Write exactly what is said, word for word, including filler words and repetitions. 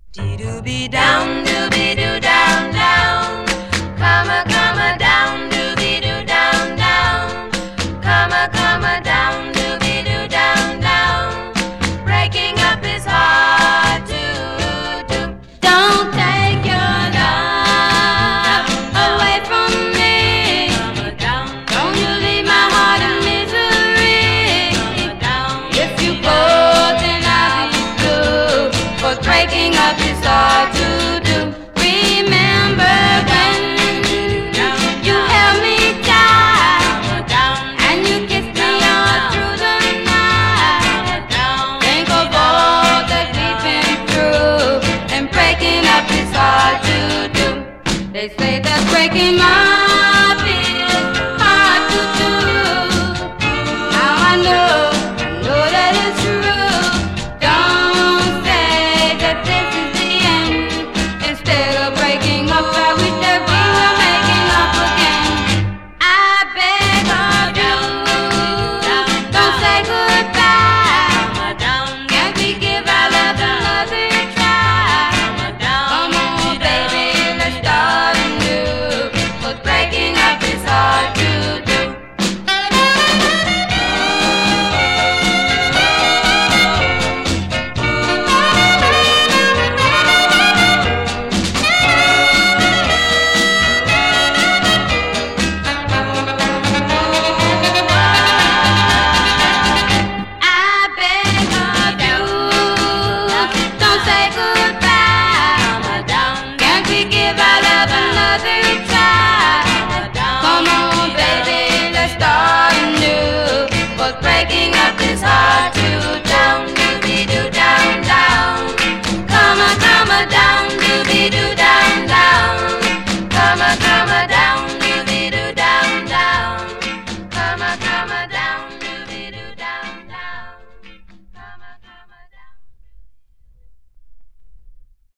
Dee doo down, dooby doo down, down. Come a, come a down, dooby doo down, down. Come a, come a down, dooby doo down, down. Breaking up is hard to do. Don't take your love away from me. Don't you leave my heart in misery. If you go, then I'll be blue. 'Cause breaking up is hard to do. Remember when you held me tight and you kissed me all through the night. Think of all that we've been through, and breaking up is hard to do. They say that breaking my